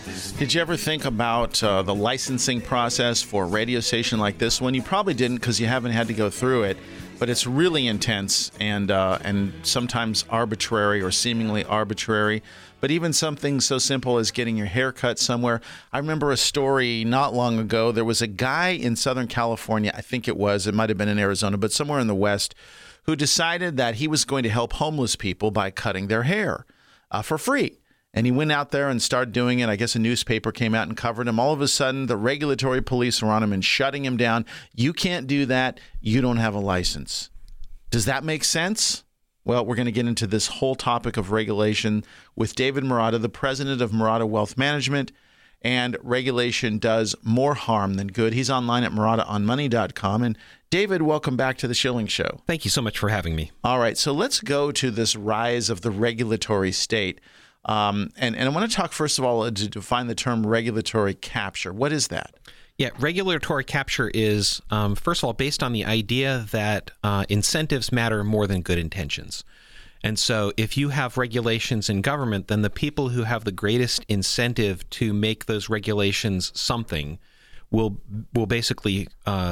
Did you ever think about the licensing process for a radio station like this one? You probably didn't because you haven't had to go through it, but it's really intense and sometimes arbitrary or seemingly arbitrary. But even something so simple as getting your hair cut somewhere. I remember a story not long ago. There was a guy in Southern California, I think it might have been in Arizona, but somewhere in the West, who decided that he was going to help homeless people by cutting their hair for free. And he went out there and started doing it. I guess a newspaper came out and covered him. All of a sudden, the regulatory police were on him and shutting him down. You can't do that. You don't have a license. Does that make sense? Well, we're going to get into this whole topic of regulation with David Marotta, the president of Marotta Wealth Management. And regulation does more harm than good. He's online at MarottaOnMoney.com. And David, welcome back to the Schilling Show. Thank you so much for having me. All right, so let's go to this rise of the regulatory state. And I want to talk, first of all, to define the term regulatory capture. What is that? Yeah, regulatory capture is, first of all, based on the idea that incentives matter more than good intentions. And so if you have regulations in government, then the people who have the greatest incentive to make those regulations something will basically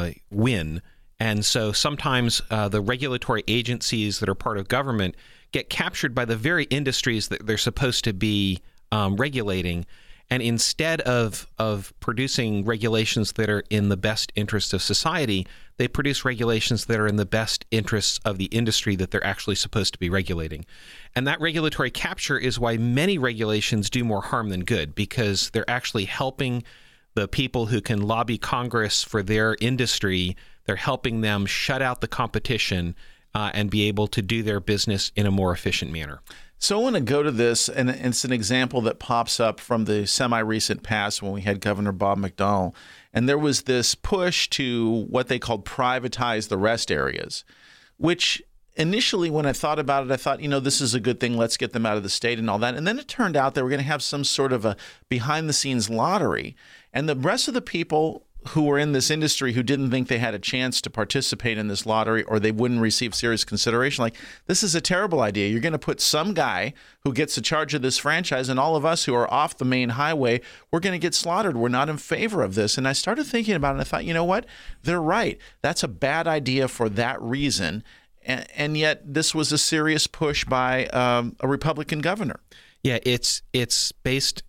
win. And so sometimes the regulatory agencies that are part of government get captured by the very industries that they're supposed to be regulating. And instead of producing regulations that are in the best interest of society, they produce regulations that are in the best interests of the industry that they're actually supposed to be regulating. And that regulatory capture is why many regulations do more harm than good, because they're actually helping the people who can lobby Congress for their industry. They're helping them shut out the competition and be able to do their business in a more efficient manner. So I want to go to this, and it's an example that pops up from the semi-recent past when we had Governor Bob McDonnell, and there was this push to what they called privatize the rest areas, which initially when I thought about it, I thought, this is a good thing. Let's get them out of the state and all that. And then it turned out they were going to have some sort of a behind-the-scenes lottery, and the rest of the people who were in this industry who didn't think they had a chance to participate in this lottery or they wouldn't receive serious consideration. Like, this is a terrible idea. You're going to put some guy who gets the charge of this franchise, and all of us who are off the main highway, we're going to get slaughtered. We're not in favor of this. And I started thinking about it, and I thought, you know what? They're right. That's a bad idea for that reason. And yet this was a serious push by a Republican governor. Yeah, it's based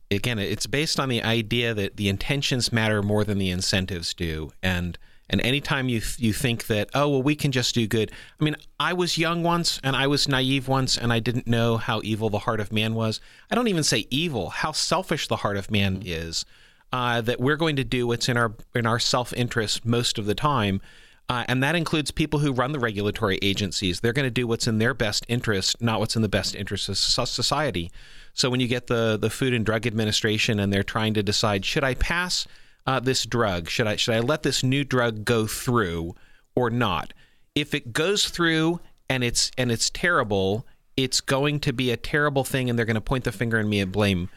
on the idea that the intentions matter more than the incentives do. And anytime you think that, oh, well, we can just do good. I mean, I was young once and I was naive once and I didn't know how evil the heart of man was. I don't even say evil, how selfish the heart of man is, that we're going to do what's in our self-interest most of the time. And that includes people who run the regulatory agencies. They're going to do what's in their best interest, not what's in the best interest of society. So when you get the Food and Drug Administration and they're trying to decide, should I pass this drug? Should I let this new drug go through or not? If it goes through and it's terrible, it's going to be a terrible thing, and they're going to point the finger at me and blame.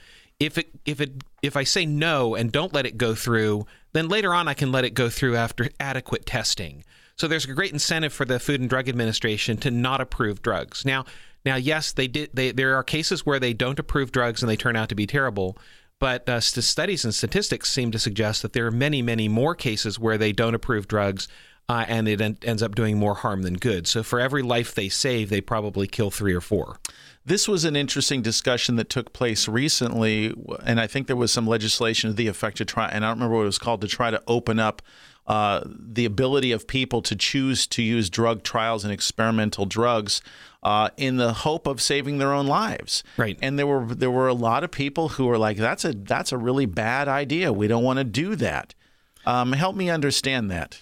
If I say no and don't let it go through, then later on I can let it go through after adequate testing. So there's a great incentive for the Food and Drug Administration to not approve drugs. Now, yes, there are cases where they don't approve drugs and they turn out to be terrible, but studies and statistics seem to suggest that there are many, many more cases where they don't approve drugs and it ends up doing more harm than good. So for every life they save, they probably kill 3 or 4. This was an interesting discussion that took place recently, and I think there was some legislation to the effect to try, and I don't remember what it was called, to try to open up the ability of people to choose to use drug trials and experimental drugs in the hope of saving their own lives. Right. And there were a lot of people who were like, that's a really bad idea. We don't want to do that. Help me understand that.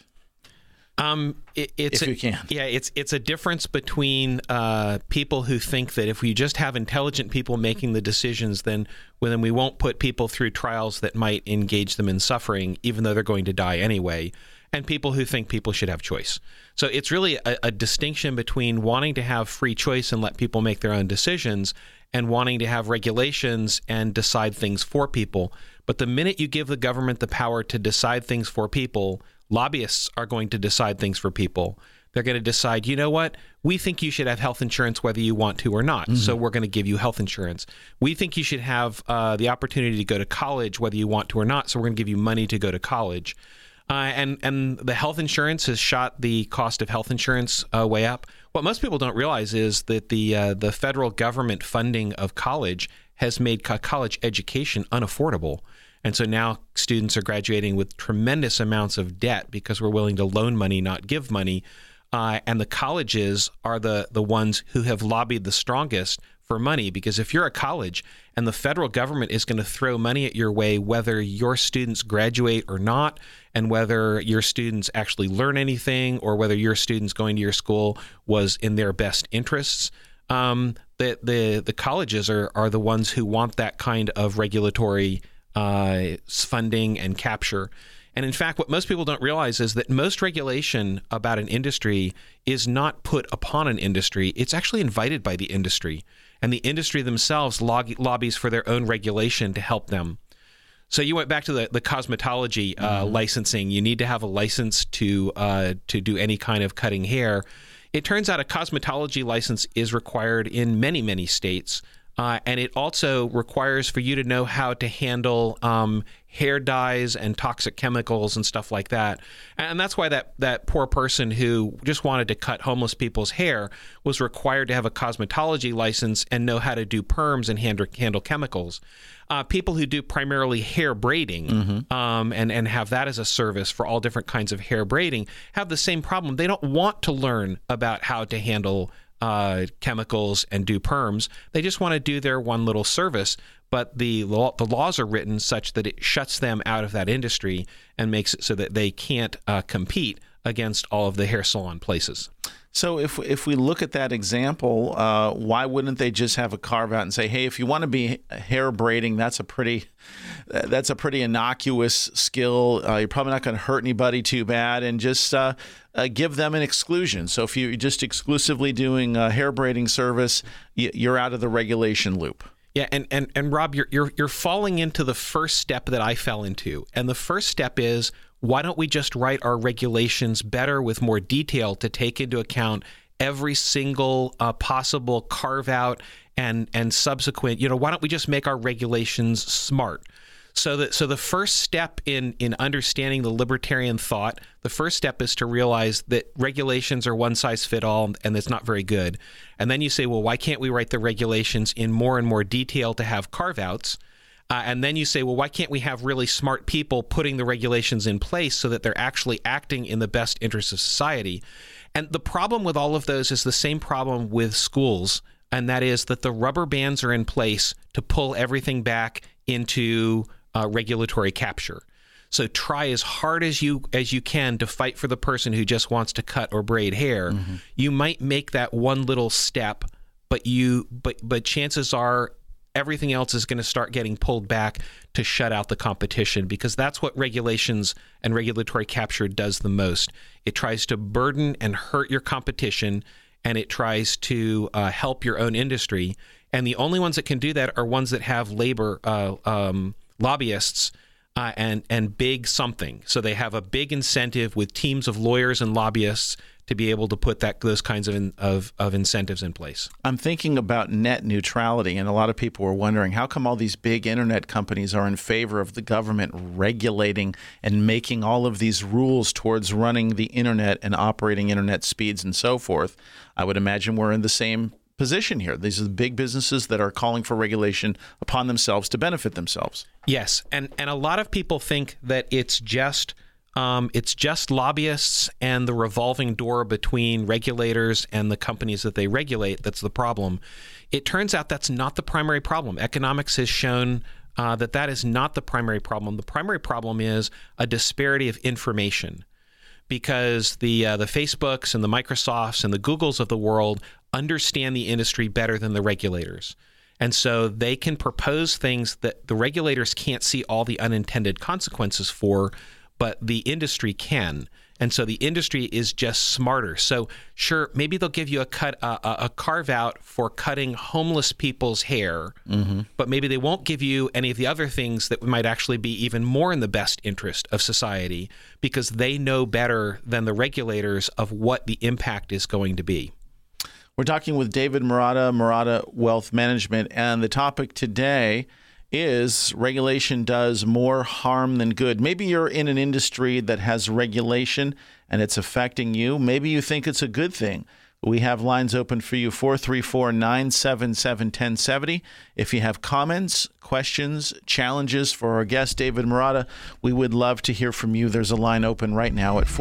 If you can. Yeah, it's a difference between people who think that if we just have intelligent people making the decisions, then we won't put people through trials that might engage them in suffering, even though they're going to die anyway, and people who think people should have choice. So it's really a distinction between wanting to have free choice and let people make their own decisions and wanting to have regulations and decide things for people. But the minute you give the government the power to decide things for people, lobbyists are going to decide things for people. They're going to decide, you know what? We think you should have health insurance whether you want to or not. So we're going to give you health insurance. We think you should have the opportunity to go to college whether you want to or not. So we're going to give you money to go to college. And the health insurance has shot the cost of health insurance way up. What most people don't realize is that the federal government funding of college has made college education unaffordable. And so now students are graduating with tremendous amounts of debt because we're willing to loan money, not give money. And the colleges are the ones who have lobbied the strongest for money, because if you're a college and the federal government is going to throw money at your way, whether your students graduate or not, and whether your students actually learn anything, or whether your students going to your school was in their best interests, the colleges are the ones who want that kind of regulatory funding and capture. And in fact, what most people don't realize is that most regulation about an industry is not put upon an industry. It's actually invited by the industry. And the industry themselves lobbies for their own regulation to help them. So you went back to the cosmetology licensing. You need to have a license to do any kind of cutting hair. It turns out a cosmetology license is required in many, many states. And it also requires for you to know how to handle hair dyes and toxic chemicals and stuff like that. And that's why that poor person who just wanted to cut homeless people's hair was required to have a cosmetology license and know how to do perms and handle chemicals. People who do primarily hair braiding and have that as a service for all different kinds of hair braiding have the same problem. They don't want to learn about how to handle chemicals and do perms. They just want to do their one little service, but the laws are written such that it shuts them out of that industry and makes it so that they can't compete against all of the hair salon places. So if we look at that example, why wouldn't they just have a carve out and say, hey, if you want to be hair braiding, that's a pretty innocuous skill. You're probably not going to hurt anybody too bad, and just give them an exclusion. So if you're just exclusively doing a hair braiding service, you're out of the regulation loop. Yeah, and Rob, you're falling into the first step that I fell into, and the first step is, why don't we just write our regulations better with more detail to take into account every single possible carve out and subsequent, why don't we just make our regulations smart? So the first step in understanding the libertarian thought, the first step is to realize that regulations are one size fit all, and it's not very good. And then you say, well, why can't we write the regulations in more and more detail to have carve outs? And then you say, well, why can't we have really smart people putting the regulations in place so that they're actually acting in the best interests of society? And the problem with all of those is the same problem with schools, and that is that the rubber bands are in place to pull everything back into regulatory capture. So try as hard as you can to fight for the person who just wants to cut or braid hair. Mm-hmm. You might make that one little step, but chances are everything else is going to start getting pulled back to shut out the competition, because that's what regulations and regulatory capture does the most. It tries to burden and hurt your competition, and it tries to help your own industry. And the only ones that can do that are ones that have labor lobbyists and big something. So they have a big incentive with teams of lawyers and lobbyists to be able to put those kinds of incentives in place. I'm thinking about net neutrality, and a lot of people are wondering, how come all these big internet companies are in favor of the government regulating and making all of these rules towards running the internet and operating internet speeds and so forth? I would imagine we're in the same position here. These are the big businesses that are calling for regulation upon themselves to benefit themselves. Yes, and a lot of people think that it's just lobbyists and the revolving door between regulators and the companies that they regulate that's the problem. It turns out that's not the primary problem. Economics has shown that is not the primary problem. The primary problem is a disparity of information, because the Facebooks and the Microsofts and the Googles of the world understand the industry better than the regulators. And so they can propose things that the regulators can't see all the unintended consequences for, but the industry can. And so the industry is just smarter. So sure, maybe they'll give you a carve out for cutting homeless people's hair, but maybe they won't give you any of the other things that might actually be even more in the best interest of society, because they know better than the regulators of what the impact is going to be. We're talking with David Marotta, Marotta Wealth Management, and the topic today is regulation does more harm than good. Maybe you're in an industry that has regulation and it's affecting you. Maybe you think it's a good thing. We have lines open for you, 434-977-1070. If you have comments, questions, challenges for our guest, David Marotta, we would love to hear from you. There's a line open right now at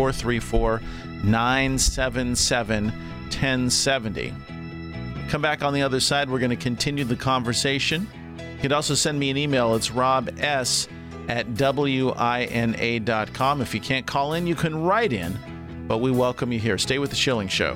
434-977-1070. Come back on the other side. We're going to continue the conversation. You can also send me an email. It's robs@wina.com. If you can't call in, you can write in, but we welcome you here. Stay with The Schilling Show.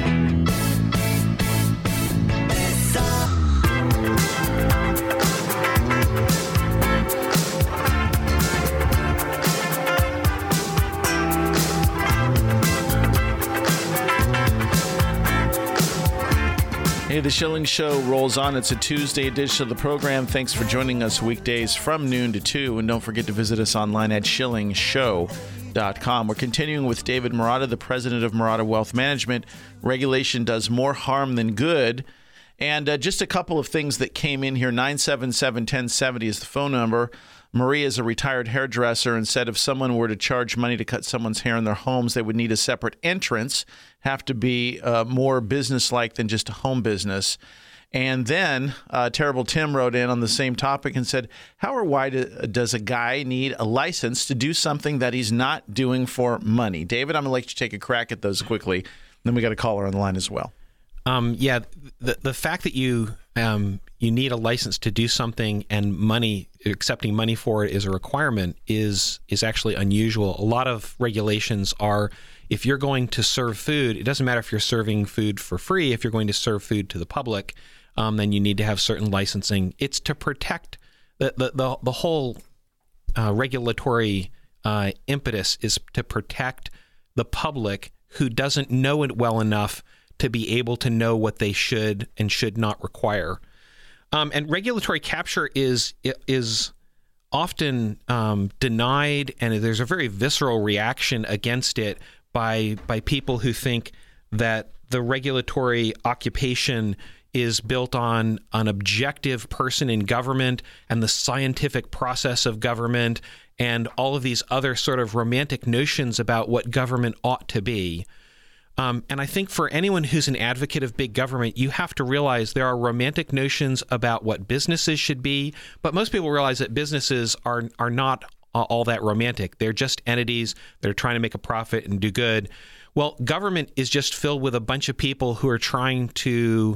Hey, The Schilling Show rolls on. It's a Tuesday edition of the program. Thanks for joining us weekdays from noon to 2. And don't forget to visit us online at schillingshow.com. We're continuing with David Marotta, the president of Marotta Wealth Management. Regulation does more harm than good. And just a couple of things that came in here. 977-1070 is the phone number. Maria is a retired hairdresser and said if someone were to charge money to cut someone's hair in their homes, they would need a separate entrance, have to be more business-like than just a home business. And then Terrible Tim wrote in on the same topic and said, how or why does a guy need a license to do something that he's not doing for money? David, I'm going to let you take a crack at those quickly. Then we got a caller on the line as well. Yeah, the fact that you need a license to do something and accepting money for it is a requirement is actually unusual. A lot of regulations are, if you're going to serve food, it doesn't matter if you're serving food for free. If you're going to serve food to the public, then you need to have certain licensing. It's to protect the whole regulatory impetus is to protect the public who doesn't know it well enough to be able to know what they should and should not require. And regulatory capture is often denied, and there's a very visceral reaction against it by people who think that the regulatory occupation is built on an objective person in government and the scientific process of government and all of these other sort of romantic notions about what government ought to be. And I think for anyone who's an advocate of big government, you have to realize there are romantic notions about what businesses should be, but most people realize that businesses are not all that romantic. They're just entities that are trying to make a profit and do good. Well, government is just filled with a bunch of people who are trying to,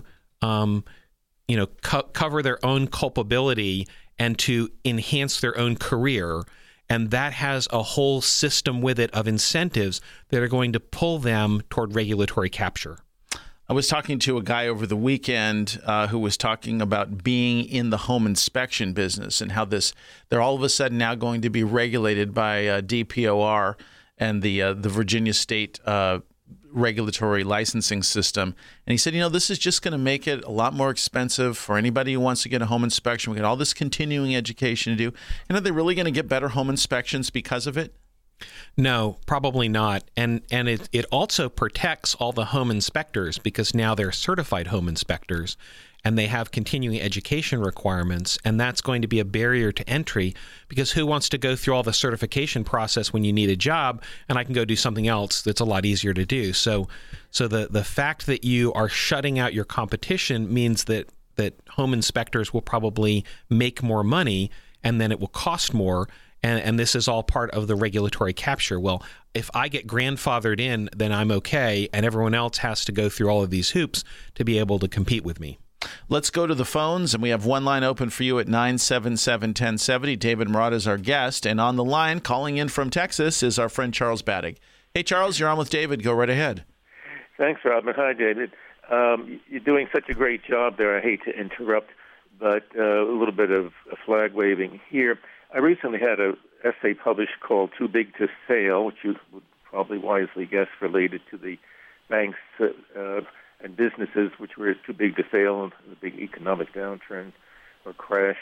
cover their own culpability and to enhance their own career. And that has a whole system with it of incentives that are going to pull them toward regulatory capture. I was talking to a guy over the weekend who was talking about being in the home inspection business and how they're all of a sudden now going to be regulated by DPOR and the Virginia State regulatory licensing system. And he said, this is just going to make it a lot more expensive for anybody who wants to get a home inspection. We got all this continuing education to do. And are they really going to get better home inspections because of it? No, probably not. And it also protects all the home inspectors because now they're certified home inspectors and they have continuing education requirements. And that's going to be a barrier to entry because who wants to go through all the certification process when you need a job and I can go do something else that's a lot easier to do. So the fact that you are shutting out your competition means that home inspectors will probably make more money and then it will cost more. And this is all part of the regulatory capture. Well, if I get grandfathered in, then I'm okay, and everyone else has to go through all of these hoops to be able to compete with me. Let's go to the phones, and we have one line open for you at 977-1070. David Marotta is our guest, and on the line, calling in from Texas, is our friend Charles Badig. Hey, Charles, you're on with David. Go right ahead. Thanks, Robin. Hi, David. You're doing such a great job there. I hate to interrupt, but a little bit of flag waving here. I recently had an essay published called Too Big to Fail, which you would probably wisely guessed, related to the banks and businesses which were too big to fail in the big economic downturn or crash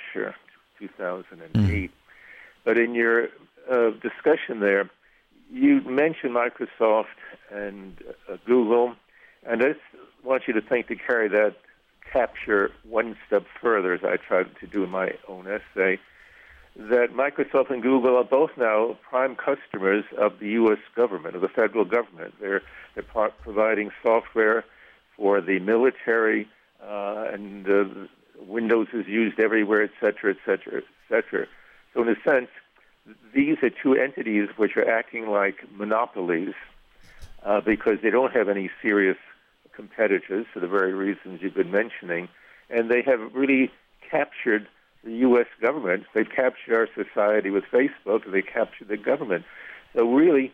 2008. But in your discussion there, you mentioned Microsoft and Google, and I just want you to think to carry that capture one step further, as I tried to do in my own essay, that Microsoft and Google are both now prime customers of the U.S. government, of the federal government. They're providing software for the military, and Windows is used everywhere, et cetera, et cetera, et cetera. So in a sense, these are two entities which are acting like monopolies because they don't have any serious competitors for the very reasons you've been mentioning, and they have really captured the U.S. government. They've captured our society with Facebook, and they captured the government. So really,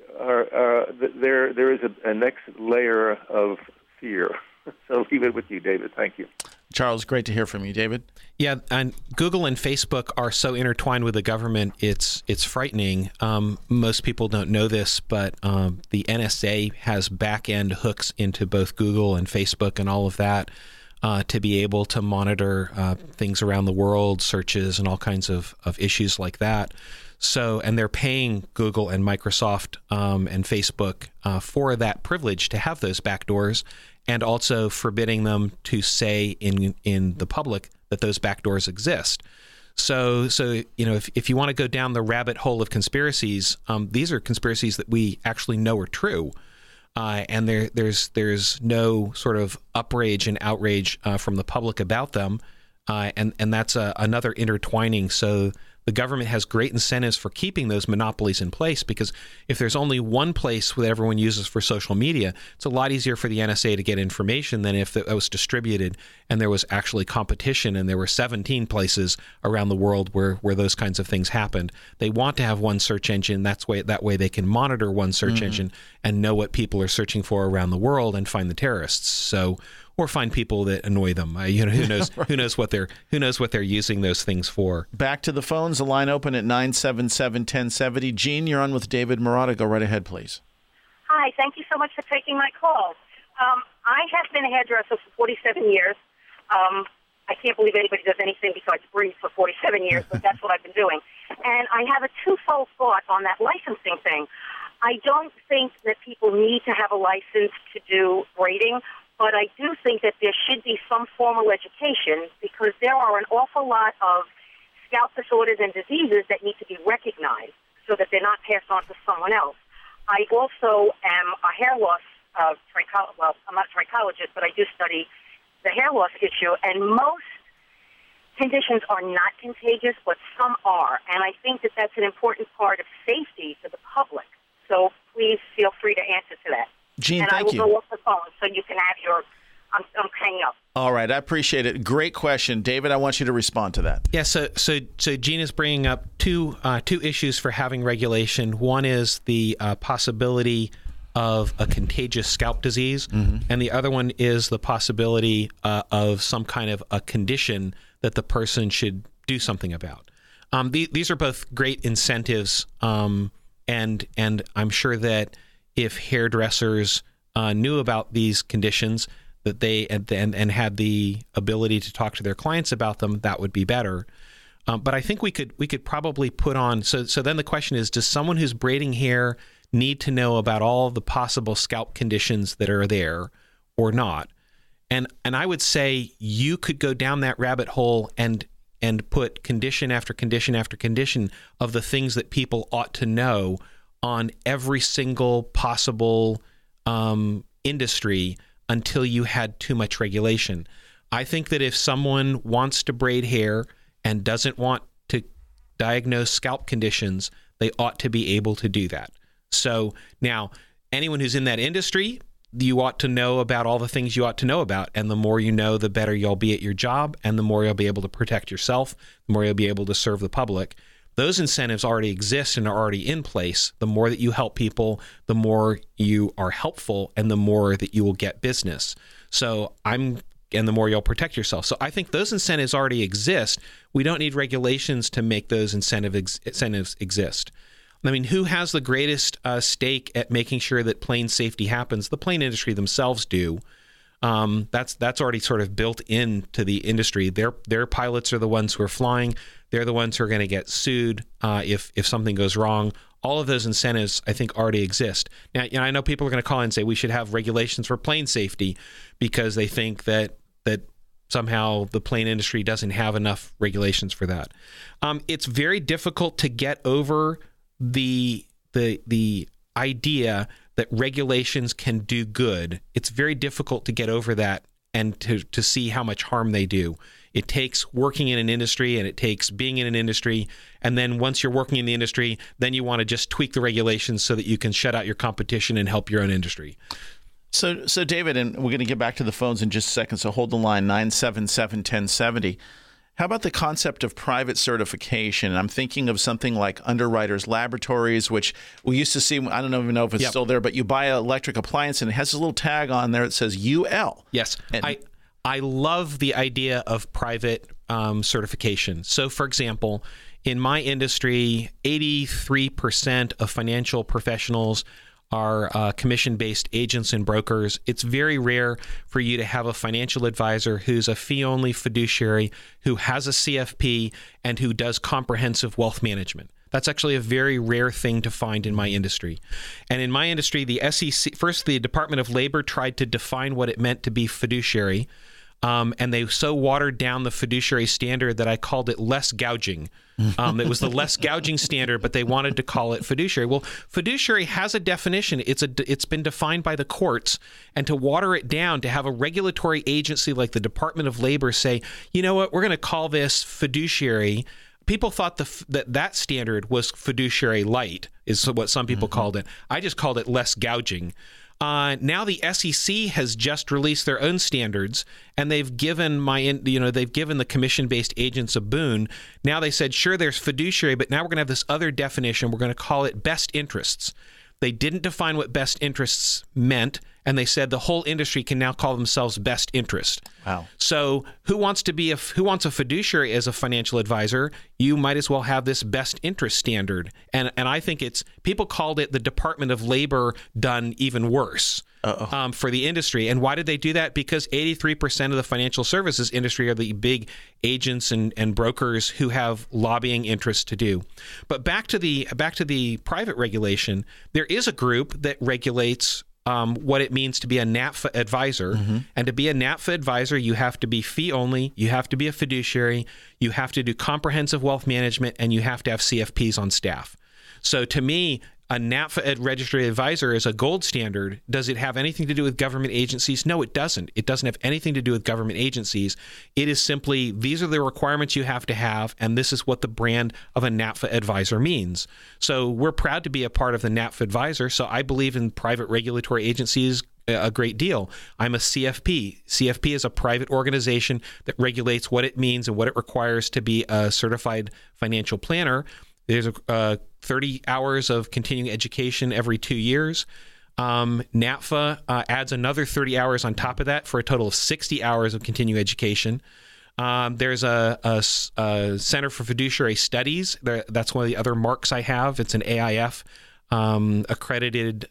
there is a next layer of fear. So leave it with you, David. Thank you. Charles, great to hear from you, David. Yeah, and Google and Facebook are so intertwined with the government, it's frightening. Most people don't know this, but the NSA has back-end hooks into both Google and Facebook and all of that to be able to monitor things around the world, searches, and all kinds of issues like that. So, and they're paying Google and Microsoft and Facebook for that privilege to have those backdoors, and also forbidding them to say in the public that those backdoors exist. So you know, if you want to go down the rabbit hole of conspiracies, these are conspiracies that we actually know are true, and there's no sort of outrage and outrage from the public about them, and that's another intertwining. So the government has great incentives for keeping those monopolies in place, because if there's only one place that everyone uses for social media, it's a lot easier for the NSA to get information than if it was distributed and there was actually competition and there were 17 places around the world where those kinds of things happened. They want to have one search engine. That way they can monitor one search engine and know what people are searching for around the world and find the terrorists. So, or find people that annoy them. You know, who knows? Right. Who knows what they're using those things for? Back to the phones. The line open at 977-1070. Jean, you're on with David Marotta. Go right ahead, please. Hi. Thank you so much for taking my call. I have been a hairdresser for 47 years. I can't believe anybody does anything besides breathe for 47 years, but that's what I've been doing. And I have a twofold thought on that licensing thing. I don't think that people need to have a license to do braiding, but I do think that there should be some formal education, because there are an awful lot of scalp disorders and diseases that need to be recognized so that they're not passed on to someone else. I also am a hair loss well, I'm not a trichologist, but I do study the hair loss issue, and most conditions are not contagious, but some are, and I think that that's an important part of safety for the public. So please feel free to answer to that. Jean, and thank you. I will go off the phone so you can have your. I'm hanging up. All right, I appreciate it. Great question, David. I want you to respond to that. Yeah. So Jean is bringing up two issues for having regulation. One is the possibility of a contagious scalp disease, and the other one is the possibility of some kind of a condition that the person should do something about. These are both great incentives, and I'm sure that if hairdressers knew about these conditions, that they and had the ability to talk to their clients about them, that would be better. But I think we could probably put on. So then the question is: does someone who's braiding hair need to know about all the possible scalp conditions that are there, or not? And I would say you could go down that rabbit hole and put condition after condition after condition of the things that people ought to know on every single possible industry until you had too much regulation. I think that if someone wants to braid hair and doesn't want to diagnose scalp conditions, they ought to be able to do that. So now, anyone who's in that industry, you ought to know about all the things you ought to know about. And the more you know, the better you'll be at your job, and the more you'll be able to protect yourself, the more you'll be able to serve the public. Those incentives already exist and are already in place. The more that you help people, the more you are helpful, and the more that you will get business. And the more you'll protect yourself. So I think those incentives already exist. We don't need regulations to make those incentives exist. I mean, who has the greatest stake at making sure that plane safety happens? The plane industry themselves do. That's already sort of built into the industry. Their pilots are the ones who are flying. They're the ones who are going to get sued if something goes wrong. All of those incentives, I think, already exist. Now, I know people are going to call in and say we should have regulations for plane safety because they think that somehow the plane industry doesn't have enough regulations for that. It's very difficult to get over the idea that regulations can do good. It's very difficult to get over that and to see how much harm they do. It takes working in an industry, and it takes being in an industry. And then once you're working in the industry, then you want to just tweak the regulations so that you can shut out your competition and help your own industry. So David, and we're going to get back to the phones in just a second, so hold the line, 977-1070. How about the concept of private certification? I'm thinking of something like Underwriters Laboratories, which we used to see. I don't even know if it's still there, but you buy an electric appliance and it has a little tag on there that says UL. Yes. I love the idea of private certification. So, for example, in my industry, 83% of financial professionals are commission-based agents and brokers. It's very rare for you to have a financial advisor who's a fee-only fiduciary, who has a CFP, and who does comprehensive wealth management. That's actually a very rare thing to find in my industry. And in my industry, the SEC, first the Department of Labor tried to define what it meant to be fiduciary, and they so watered down the fiduciary standard that I called it less gouging. It was the less gouging standard, but they wanted to call it fiduciary. Well, fiduciary has a definition. It's been defined by the courts, and to water it down, to have a regulatory agency like the Department of Labor say, you know what, we're going to call this fiduciary. People thought that standard was fiduciary light, is what some people called it. I just called it less gouging. Now the SEC has just released their own standards, and they've given the commission-based agents a boon. Now they said, sure, there's fiduciary, but now we're going to have this other definition. We're going to call it best interests. They didn't define what best interests meant, and they said the whole industry can now call themselves best interest. Wow. So who wants a fiduciary as a financial advisor? You might as well have this best interest standard. And I think people called it the Department of Labor done even worse for the industry. And why did they do that? Because 83% of the financial services industry are the big agents and brokers who have lobbying interests to do. But back to the private regulation, there is a group that regulates what it means to be a NAPFA advisor. And to be a NAPFA advisor, you have to be fee only, you have to be a fiduciary, you have to do comprehensive wealth management, and you have to have CFPs on staff. So to me, a NAPFA registered advisor is a gold standard. Does it have anything to do with government agencies? No, it doesn't. It doesn't have anything to do with government agencies. It is simply, these are the requirements you have to have, and this is what the brand of a NAPFA advisor means. So we're proud to be a part of the NAPFA advisor, so I believe in private regulatory agencies a great deal. I'm a CFP. CFP is a private organization that regulates what it means and what it requires to be a certified financial planner. There's 30 hours of continuing education every 2 years. NAPFA adds another 30 hours on top of that for a total of 60 hours of continuing education. There's a Center for Fiduciary Studies. That's one of the other marks I have. It's an AIF accredited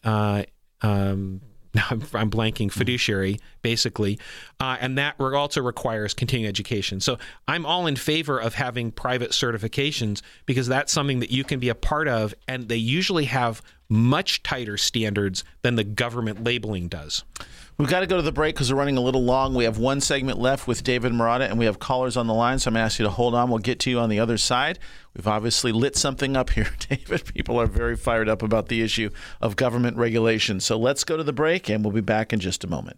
I'm blanking, fiduciary, basically. And that also requires continuing education. So I'm all in favor of having private certifications because that's something that you can be a part of, and they usually have much tighter standards than the government labeling does. We've got to go to the break because we're running a little long. We have one segment left with David Marotta, and we have callers on the line, so I'm going to ask you to hold on. We'll get to you on the other side. We've obviously lit something up here, David. People are very fired up about the issue of government regulation. So let's go to the break, and we'll be back in just a moment.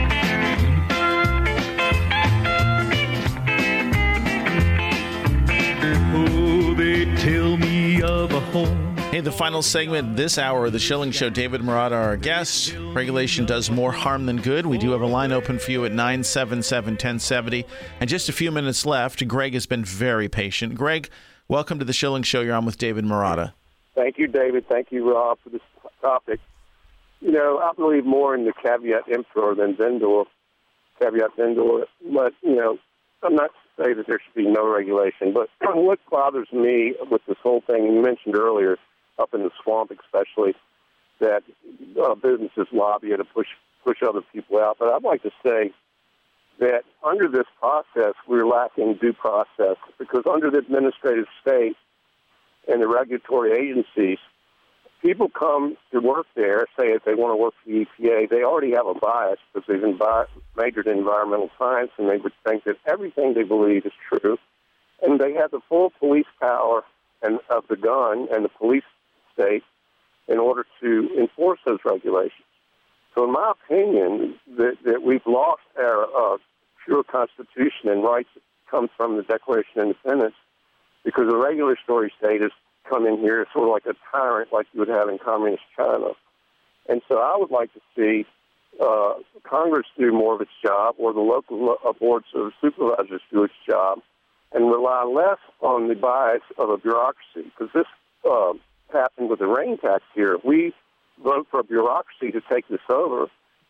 Oh, they tell me of a home. Hey, the final segment this hour of The Schilling Show. David Marotta, our guest. Regulation does more harm than good. We do have a line open for you at 977-1070. And just a few minutes left. Greg has been very patient. Greg, welcome to The Schilling Show. You're on with David Marotta. Thank you, David. Thank you, Rob, for this topic. You know, I believe more in the caveat emptor than vendor. Caveat vendor. But, you know, I'm not to say that there should be no regulation. But what bothers me with this whole thing, you mentioned earlier, up in the swamp especially, that businesses lobby to push other people out. But I'd like to say that under this process, we're lacking due process, because under the administrative state and the regulatory agencies, people come to work there, say if they want to work for the EPA, they already have a bias because they've majored in environmental science, and they would think that everything they believe is true. And they have the full police power and of the gun and the police state in order to enforce those regulations. So in my opinion, that we've lost our pure Constitution and rights that come from the Declaration of Independence, because the regulatory state has come in here sort of like a tyrant like you would have in communist China. And so I would like to see Congress do more of its job, or the local boards of supervisors do its job, and rely less on the bias of a bureaucracy, because this happened with the rain tax here. We vote for a bureaucracy to take this over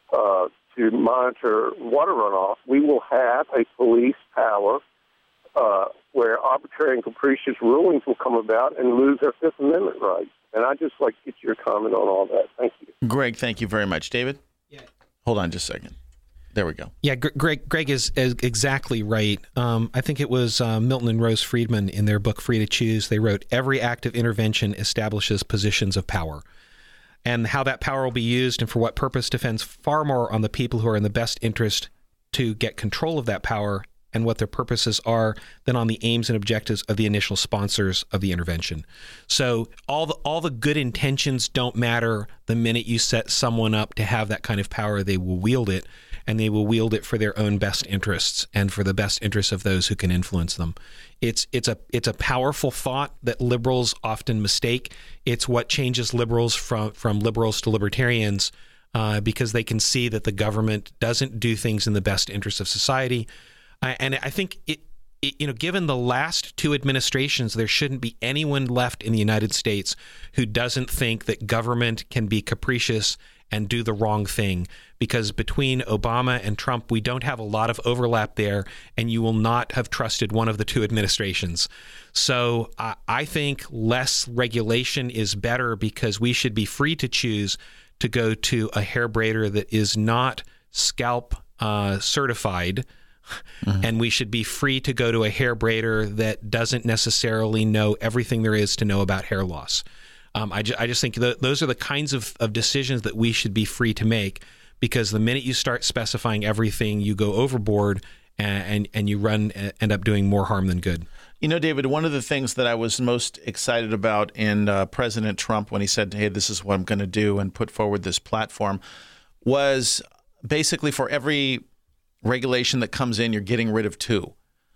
to monitor water runoff. We will have a police power where arbitrary and capricious rulings will come about and lose their Fifth Amendment rights. And I'd just like to get your comment on all that. Thank you. Greg, thank you very much. David? Yeah. Hold on just a second. There we go. Yeah, Greg is exactly right. I think it was Milton and Rose Friedman in their book Free to Choose. They wrote, every act of intervention establishes positions of power. And how that power will be used and for what purpose depends far more on the people who are in the best interest to get control of that power and what their purposes are than on the aims and objectives of the initial sponsors of the intervention. So all the good intentions don't matter the minute you set someone up to have that kind of power. They will wield it, and they will wield it for their own best interests and for the best interests of those who can influence them. It's a powerful thought that liberals often mistake. It's what changes liberals from liberals to libertarians, because they can see that the government doesn't do things in the best interest of society. And I think given the last two administrations, there shouldn't be anyone left in the United States who doesn't think that government can be capricious and do the wrong thing, because between Obama and Trump, we don't have a lot of overlap there, and you will not have trusted one of the two administrations. So I think less regulation is better, because we should be free to choose to go to a hair braider that is not scalp certified. Mm-hmm. And we should be free to go to a hair braider that doesn't necessarily know everything there is to know about hair loss. I just think those are the kinds of decisions that we should be free to make, because the minute you start specifying everything, you go overboard and you end up doing more harm than good. You know, David, one of the things that I was most excited about in President Trump when he said, hey, this is what I'm going to do and put forward this platform, was basically for every regulation that comes in, you're getting rid of two.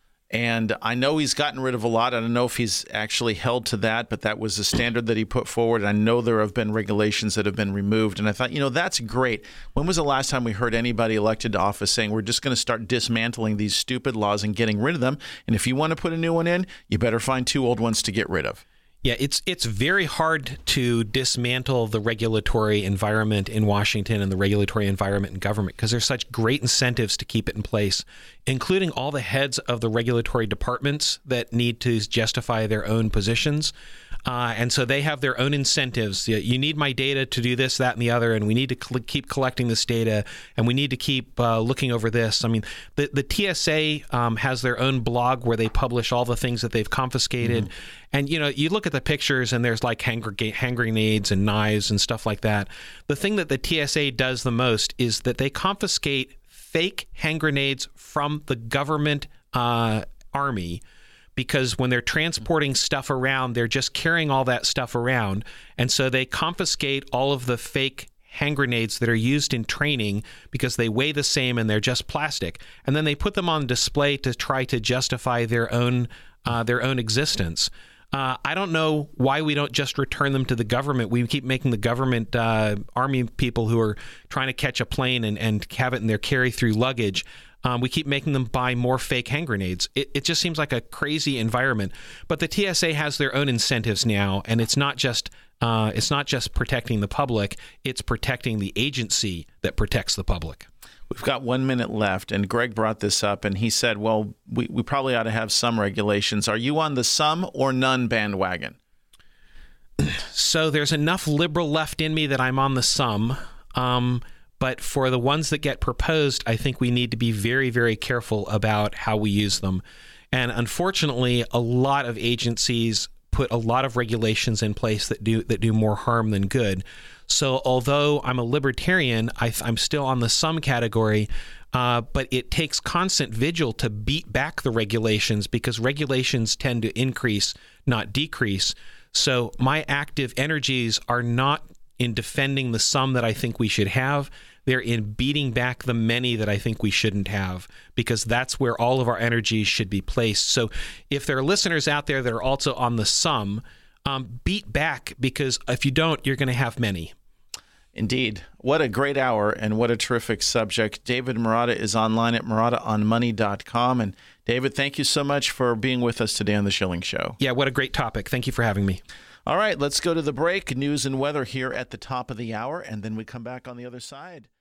And I know he's gotten rid of a lot. I don't know if he's actually held to that, but that was the standard that he put forward. And I know there have been regulations that have been removed. And I thought, that's great. When was the last time we heard anybody elected to office saying we're just going to start dismantling these stupid laws and getting rid of them? And if you want to put a new one in, you better find two old ones to get rid of. Yeah, it's very hard to dismantle the regulatory environment in Washington and the regulatory environment in government, because there's such great incentives to keep it in place, including all the heads of the regulatory departments that need to justify their own positions. And so they have their own incentives. You need my data to do this, that, and the other, and we need to keep collecting this data, and we need to keep looking over this. I mean, the TSA has their own blog where they publish all the things that they've confiscated. Mm-hmm. And, you look at the pictures, and there's like hand grenades and knives and stuff like that. The thing that the TSA does the most is that they confiscate fake hand grenades from the government army, because when they're transporting stuff around, they're just carrying all that stuff around. And so they confiscate all of the fake hand grenades that are used in training because they weigh the same and they're just plastic. And then they put them on display to try to justify their own existence. I don't know why we don't just return them to the government. We keep making the government army people who are trying to catch a plane and have it in their carry-through luggage. We keep making them buy more fake hand grenades. It just seems like a crazy environment. But the TSA has their own incentives now, and it's not just protecting the public; it's protecting the agency that protects the public. We've got 1 minute left, and Greg brought this up, and he said, well, we probably ought to have some regulations. Are you on the some or none bandwagon? So there's enough liberal left in me that I'm on the some. But for the ones that get proposed, I think we need to be very, very careful about how we use them. And unfortunately, a lot of agencies put a lot of regulations in place that do more harm than good. So although I'm a libertarian, I'm still on the some category, but it takes constant vigil to beat back the regulations because regulations tend to increase, not decrease. So my active energies are not in defending the some that I think we should have. They're in beating back the many that I think we shouldn't have, because that's where all of our energies should be placed. So if there are listeners out there that are also on the some, beat back, because if you don't, you're going to have many. Indeed. What a great hour and what a terrific subject. David Marotta is online at marottaonmoney.com. And David, thank you so much for being with us today on The Schilling Show. Yeah, what a great topic. Thank you for having me. All right, let's go to the break. News and weather here at the top of the hour, and then we come back on the other side.